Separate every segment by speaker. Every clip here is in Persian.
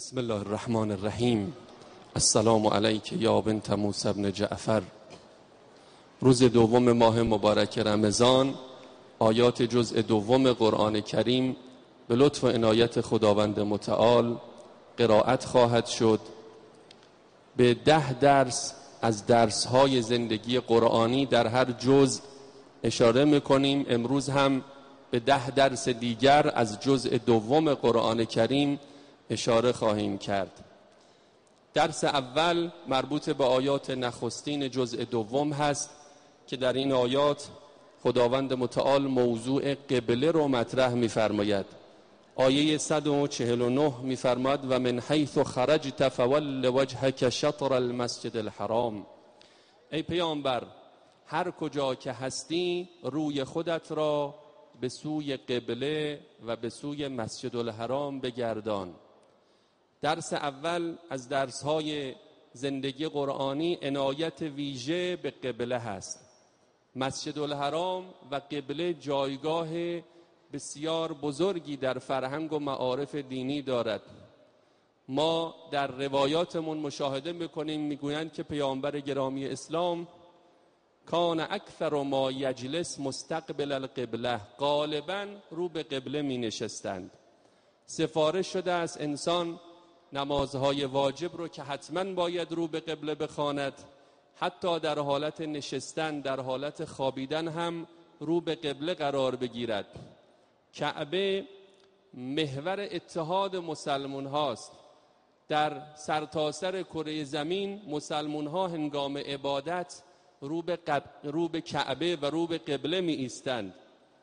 Speaker 1: بسم الله الرحمن الرحیم. السلام علیک یا بنت موسی بن جعفر. روز دوم ماه مبارک رمضان، آیات جزء دوم قرآن کریم به لطف و عنایت خداوند متعال قرائت خواهد شد. به 10 درس از درس‌های زندگی قرآنی در هر جزء اشاره می‌کنیم. امروز هم به 10 درس دیگر از جزء دوم قرآن کریم اشاره خواهیم کرد. درس اول مربوط به آیات نخستین جزء دوم هست که در این آیات خداوند متعال موضوع قبله رو مطرح می‌فرماید. آیه 149 می‌فرماید و من حیث خرجت فول وجهک شطر المسجد الحرام. ای پیامبر، هر کجا که هستی روی خودت را به سوی قبله و به سوی مسجد الحرام بگردان. درس اول از درس‌های زندگی قرآنی عنایت ویژه به قبله هست. مسجد الحرام و قبله جایگاه بسیار بزرگی در فرهنگ و معارف دینی دارد. ما در روایاتمون مشاهده می‌کنیم، میگویند که پیامبر گرامی اسلام کان اکثر ما یجلس مستقبل القبله، غالباً رو به قبله می نشستند. سفارش شده است انسان نمازهای واجب رو که حتماً باید رو به قبله بخواند، حتی در حالت نشستن، در حالت خوابیدن هم رو به قبله قرار بگیرد. کعبه محور اتحاد مسلمان هاست. در سرتاسر کره زمین مسلمان ها هنگام عبادت رو به کعبه و رو به قبله می ایستند.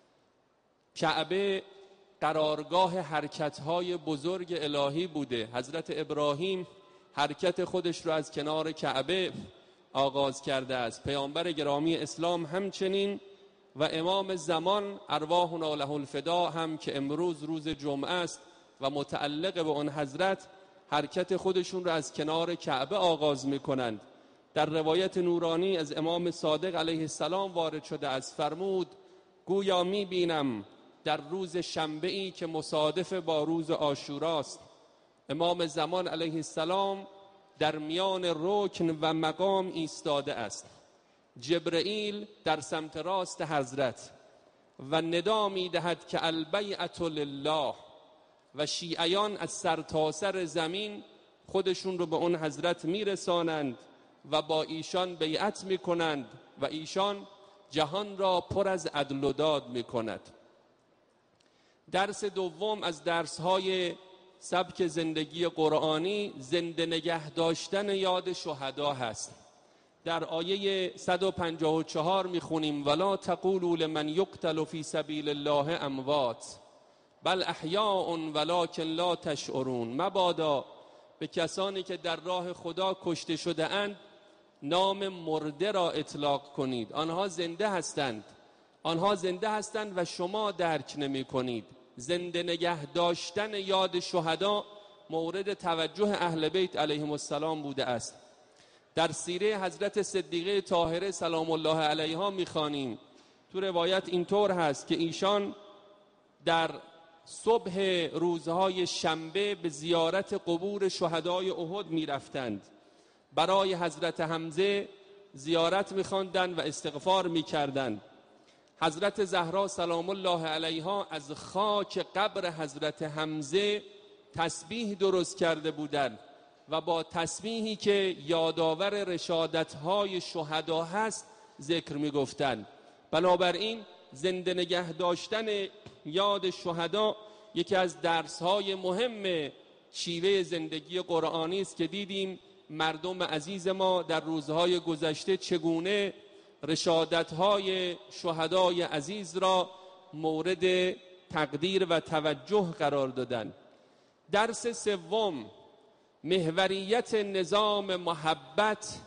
Speaker 1: کعبه قرارگاه حرکت‌های بزرگ الهی بوده. حضرت ابراهیم حرکت خودش رو از کنار کعبه آغاز کرده است. پیامبر گرامی اسلام همچنین و امام زمان ارواحنا له الفدا هم که امروز روز جمعه است و متعلق به اون حضرت، حرکت خودشون رو از کنار کعبه آغاز می‌کنند. در روایت نورانی از امام صادق علیه السلام وارد شده است، فرمود گویا می‌بینم در روز شنبه‌ای که مصادف با روز عاشوراست، امام زمان علیه السلام در میان رکن و مقام ایستاده است. جبرئیل در سمت راست حضرت و ندا می‌دهد که البیعة لله، و شیعیان از سرتاسر زمین خودشون رو به اون حضرت میرسانند و با ایشان بیعت میکنند و ایشان جهان را پر از عدل و داد میکند. درس دوم از درس‌های سبک زندگی قرآنی زنده نگه داشتن یاد شهدا هست. در آیه 154 میخونیم ولا تقولوا لمن یقتل فی سبیل الله اموات بل احیاء ولکن لا تشعرون. مبادا به کسانی که در راه خدا کشته شده اند نام مرده را اطلاق کنید. آنها زنده هستند، آنها زنده هستند و شما درک نمی کنید. زنده نگه داشتن یاد شهدا مورد توجه اهل بیت علیهم السلام بوده است. در سیره حضرت صدیقه طاهره سلام الله علیها میخوانیم، تو روایت اینطور هست که ایشان در صبح روزهای شنبه به زیارت قبور شهدای احد میرفتند. برای حضرت حمزه زیارت می‌خواندند و استغفار می‌کردند. حضرت زهرا سلام الله علیها از خاک قبر حضرت حمزه تسبیح درست کرده بودند و با تسبیحی که یادآور رشادت‌های شهدا هست ذکر می‌گفتند. بنابراین زنده نگه داشتن یاد شهدا یکی از درس‌های مهم شیوه زندگی قرآنی است که دیدیم مردم عزیز ما در روزهای گذشته چگونه رشادت‌های شهدای عزیز را مورد تقدیر و توجه قرار دادند. درس سوم محوریت نظام محبت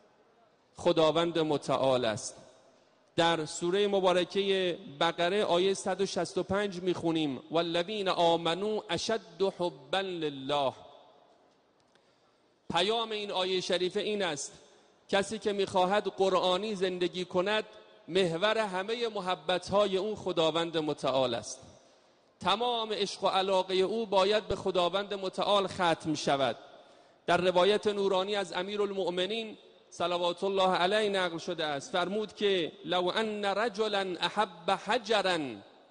Speaker 1: خداوند متعال است. در سوره مبارکه بقره آیه 165 میخونیم والذین آمنوا اشد حبا لله. پیام این آیه شریفه این است کسی که میخواهد قرآنی زندگی کند محور همه محبت‌های اون خداوند متعال است. تمام عشق و علاقه او باید به خداوند متعال ختم شود. در روایت نورانی از امیرالمؤمنین صلوات الله علیه نقل شده است، فرمود که لو ان رجلا احب حجرا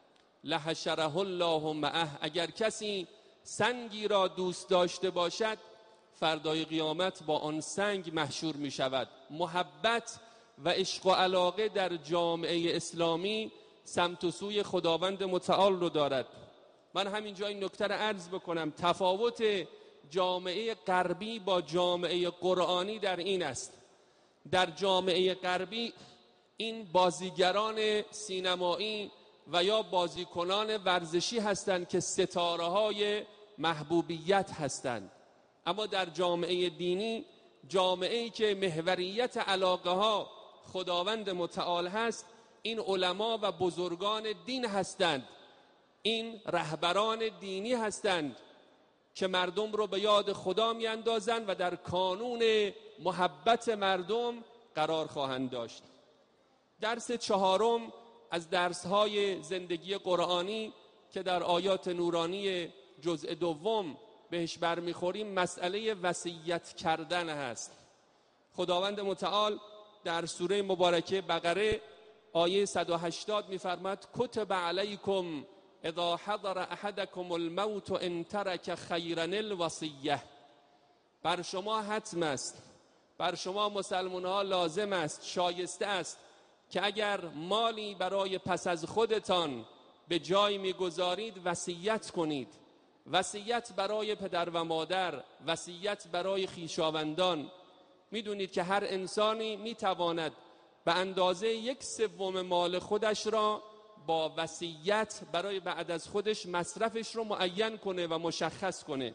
Speaker 1: لحشره الله معه، اگر کسی سنگی را دوست داشته باشد فردای قیامت با آن سنگ محشور می شود. محبت و عشق و علاقه در جامعه اسلامی سمت و سوی خداوند متعال رو دارد. من همینجا این نکته را عرض بکنم، تفاوت جامعه غربی با جامعه قرآنی در این است: در جامعه غربی این بازیگران سینمایی و یا بازیکنان ورزشی هستند که ستاره های محبوبیت هستند، اما در جامعه دینی، جامعه‌ای که محوریت علاقه ها خداوند متعال هست، این علما و بزرگان دین هستند، این رهبران دینی هستند که مردم رو به یاد خدا می اندازند و در کانون محبت مردم قرار خواهند داشت. درس چهارم از درس‌های زندگی قرآنی که در آیات نورانی جزء دوم بهش برمیخوریم، مسئله وصیت کردن هست. خداوند متعال در سوره مبارکه بقره آیه 180 می‌فرماید کتب علیکم اذا حضر احدکم الموت ان ترک خیرا الوصیه. بر شما حتم است، بر شما مسلمان‌ها لازم است، شایسته است که اگر مالی برای پس از خودتان به جای می‌گذارید وصیت کنید. وصیت برای پدر و مادر، وصیت برای خویشاوندان. میدونید که هر انسانی میتواند به اندازه 1/3 مال خودش را با وصیت برای بعد از خودش مصرفش رو معین کنه و مشخص کنه.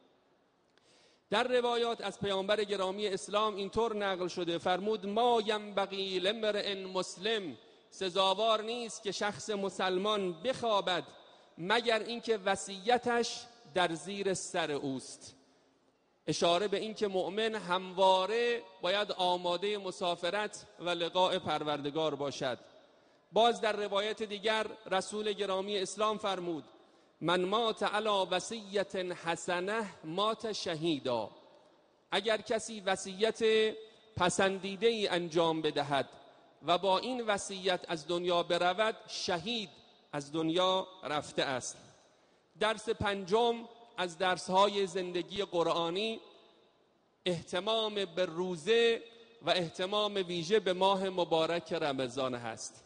Speaker 1: در روایات از پیامبر گرامی اسلام اینطور نقل شده، فرمود ما ینبغی لامرئ مسلم، سزاوار نیست که شخص مسلمان بخوابد مگر اینکه وصیتش در زیر سر اوست. اشاره به این که مؤمن همواره باید آماده مسافرت و لقاء پروردگار باشد. باز در روایت دیگر رسول گرامی اسلام فرمود من مات علی وصیت حسنه مات شهیدا. اگر کسی وصیت پسندیده ای انجام بدهد و با این وصیت از دنیا برود، شهید از دنیا رفته است. درس پنجم از درس‌های زندگی قرآنی اهتمام به روزه و اهتمام ویژه به ماه مبارک رمضان هست.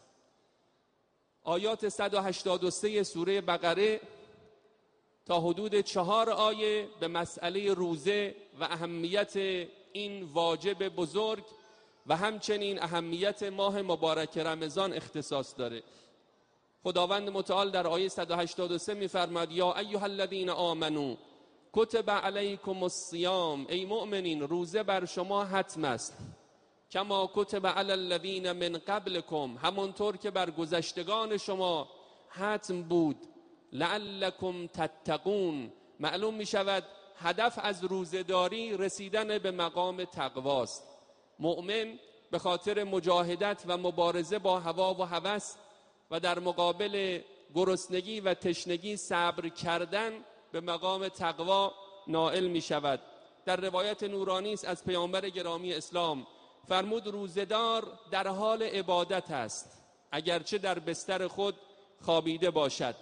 Speaker 1: آیات 183 سوره بقره تا حدود 4 آیه به مسئله روزه و اهمیت این واجب بزرگ و همچنین اهمیت ماه مبارک رمضان اختصاص داره. خداوند متعال در آیه 183 می‌فرماید یا ایها الذین آمنو کتب علیکم الصیام، ای مؤمنین روزه بر شما حتم است، کما کتب علی الذین من قبلکم، همونطور که بر گذشتگان شما حتم بود، لعلکم تتقون. معلوم می شود هدف از روزه‌داری رسیدن به مقام تقواست. مؤمن به خاطر مجاهدت و مبارزه با هوا و هوس و در مقابل گرسنگی و تشنگی صبر کردن به مقام تقوا نائل می شود. در روایت نورانی است از پیامبر گرامی اسلام فرمود روزه‌دار در حال عبادت است اگرچه در بستر خود خوابیده باشد.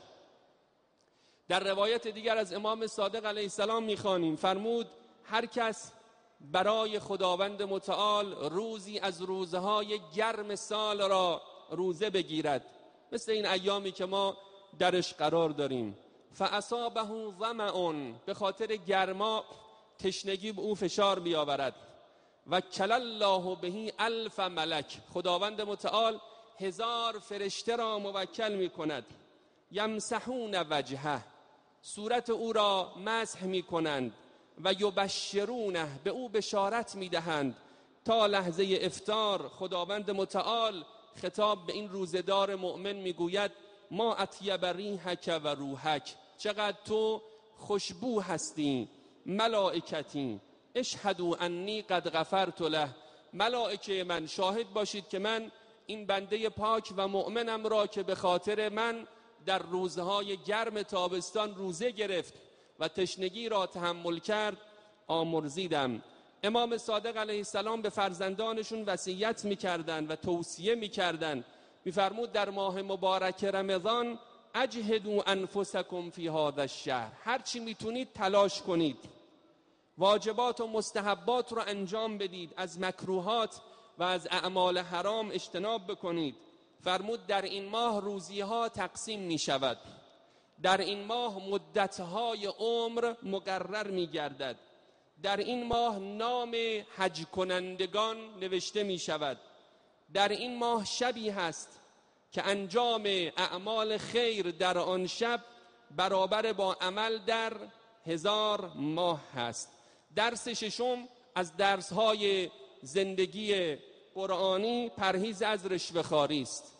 Speaker 1: در روایت دیگر از امام صادق علیه السلام می‌خوانیم فرمود هر کس برای خداوند متعال روزی از روزهای گرم سال را روزه بگیرد، مثل این ایامی که ما درش قرار داریم، فاصابه ظمأ، به خاطر گرما تشنگی به او فشار بیاورد، و کل الله به 1000 ملک، خداوند متعال 1000 فرشته را موکل می کند، یمسحون وجهه، صورت او را مسح می کنند، و یبشرونه، به او بشارت می دهند. تا لحظه افطار خداوند متعال خطاب به این روزدار مؤمن می گوید ما اطیب ریحک و روحک، چقدر تو خوشبو هستی، ملائکتی اشهدوا انی قد غفرت له، ملائکه من شاهد باشید که من این بنده پاک و مؤمنم را که به خاطر من در روزهای گرم تابستان روزه گرفت و تشنگی را تحمل کرد آمرزیدم. امام صادق علیه السلام به فرزندانشون وصیت میکردند و توصیه میکردند، میفرمود در ماه مبارک رمضان اجهدوا انفسکم فی هذا الشهر، هر چی میتونید تلاش کنید، واجبات و مستحبات رو انجام بدید، از مکروهات و از اعمال حرام اجتناب بکنید. فرمود در این ماه روزیها تقسیم می شود، در این ماه مدتهای عمر مقرر می گردد، در این ماه نام حج کنندگان نوشته می شود، در این ماه شبی هست که انجام اعمال خیر در آن شب برابر با عمل در 1000 ماه هست. درس ششم از درسهای زندگی قرآنی پرهیز از رشوه‌خواری است.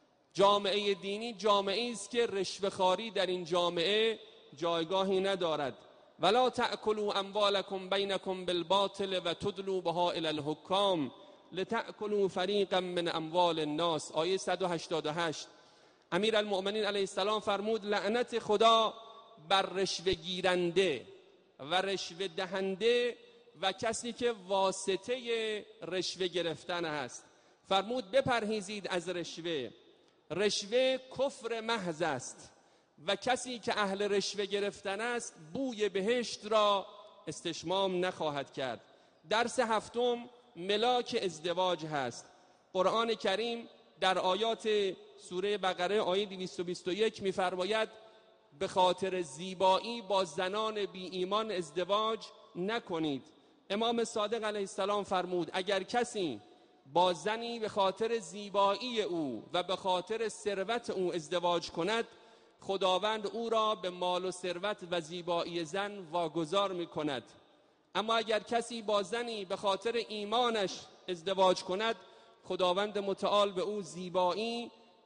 Speaker 1: جامعه دینی جامعه است که رشوه‌خواری در این جامعه جایگاهی ندارد. ولا تأکلوا اموالکم بینکم بالباطل و تدلوا بها الی الحکام لتأکلوا فریقا من اموال الناس. آیه 188. امیرالمؤمنین علیه السلام فرمود لعنت خدا بر رشوه گیرنده و رشوه دهنده و کسی که واسطه رشوه گرفتن است. فرمود بپرهیزید از رشوه. رشوه کفر محض است و کسی که اهل رشوه گرفتن است بوی بهشت را استشمام نخواهد کرد. درس هفتم ملاک ازدواج هست. قرآن کریم در آیات سوره بقره آیه 221 می‌فرماید به خاطر زیبایی با زنان بی ایمان ازدواج نکنید. امام صادق علیه السلام فرمود اگر کسی با زنی به خاطر زیبایی او و به خاطر ثروت او ازدواج کند، خداوند او را به مال و ثروت و زیبایی زن واگذار می کند. اما اگر کسی با زنی به خاطر ایمانش ازدواج کند، خداوند متعال به او زیبایی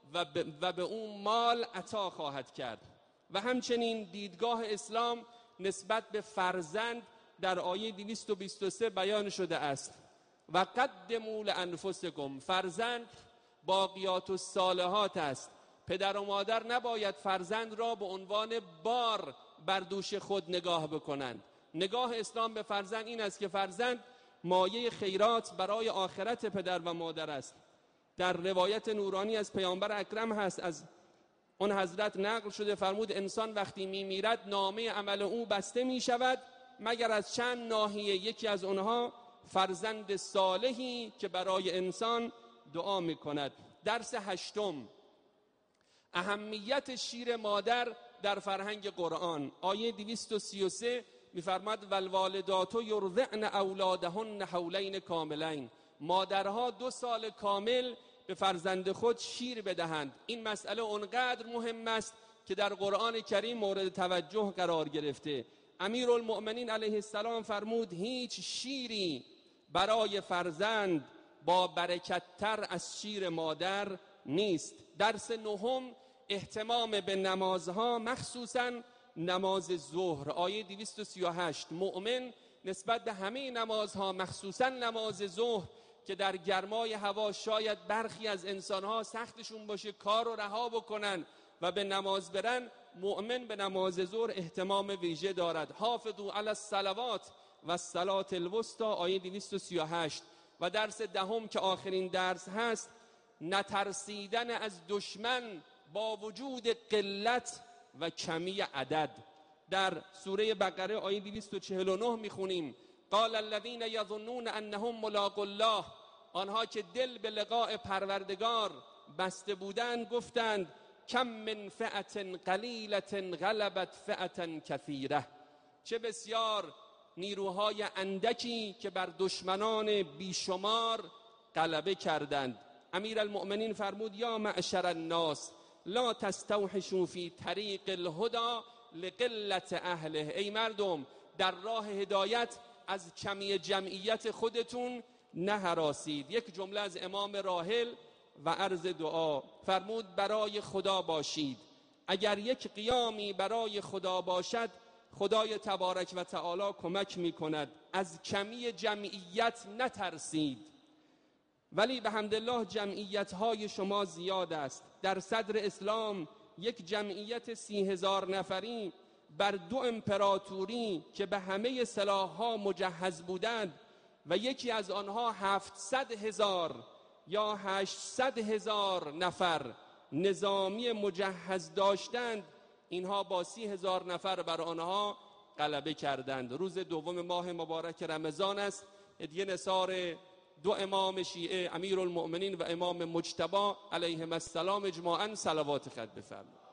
Speaker 1: و به او مال عطا خواهد کرد. و همچنین دیدگاه اسلام نسبت به فرزند در آیه 223 بیان شده است و قدموا لانفسکم. فرزند باقیات الصالحات است. پدر و مادر نباید فرزند را به عنوان بار بر دوش خود نگاه بکنند. نگاه اسلام به فرزند این است که فرزند مایه خیرات برای آخرت پدر و مادر است. در روایت نورانی از پیامبر اکرم هست، از اون حضرت نقل شده، فرمود انسان وقتی میمیرد نامه عمل او بسته می شود مگر از چند ناحیه، یکی از اونها فرزند صالحی که برای انسان دعا می کند. درس هشتم اهمیت شیر مادر در فرهنگ قرآن. آیه 233 می‌فرماید والوالدات یرضعن اولادهن حولین کاملین. مادرها 2 سال کامل به فرزند خود شیر بدهند. این مسئله اونقدر مهم است که در قرآن کریم مورد توجه قرار گرفته. امیرالمؤمنین علیه السلام فرمود هیچ شیری برای فرزند با برکت‌تر از شیر مادر نیست. درس نهم اهتمام به نمازها، مخصوصاً نماز ظهر. آیه 238 مؤمن نسبت به همه نمازها، مخصوصاً نماز ظهر که در گرمای هوا شاید برخی از انسانها سختشون باشه کار رو رها بکنن و به نماز برن، مؤمن به نماز ظهر اهتمام ویژه دارد. حافظوا علی الصلوات و الصلاة الوسطی. آیه 238. و درس دهم که آخرین درس هست، نترسیدن از دشمن با وجود قلت و کمی عدد. در سوره بقره آیه 249 میخونیم قال الذين يظنون انهم ملاقو الله. آنها که دل به لقاء پروردگار بسته بودند گفتند کم من فئة قلیلة غلبت فئة کثیرة. چه بسیار نیروهای اندکی که بر دشمنان بیشمار غلبه کردند. امیرالمؤمنین فرمود یا معشر الناس لا تستوحشوا فی طریق الهدى لقلت اهله. ای مردم در راه هدایت از کمی جمعیت خودتون نهراسید. یک جمله از امام راحل و عرض دعا فرمود برای خدا باشید. اگر یک قیامی برای خدا باشد خدای تبارک و تعالی کمک می کند. از کمی جمعیت نترسید. ولی به حمدالله جمعیت های شما زیاد است. در صدر اسلام یک جمعیت 30,000 نفری بر 2 امپراتوری که به همه سلاح‌ها مجهز بودند و یکی از آنها 700,000 یا 800,000 نفر نظامی مجهز داشتند، اینها با 30,000 نفر بر آنها غلبه کردند. روز 2 ماه مبارک رمضان است. هدیه نثار 2 امام شیعه، امیرالمؤمنین و امام مجتبی علیهم السلام اجماعاً صلوات خط بفرمایید.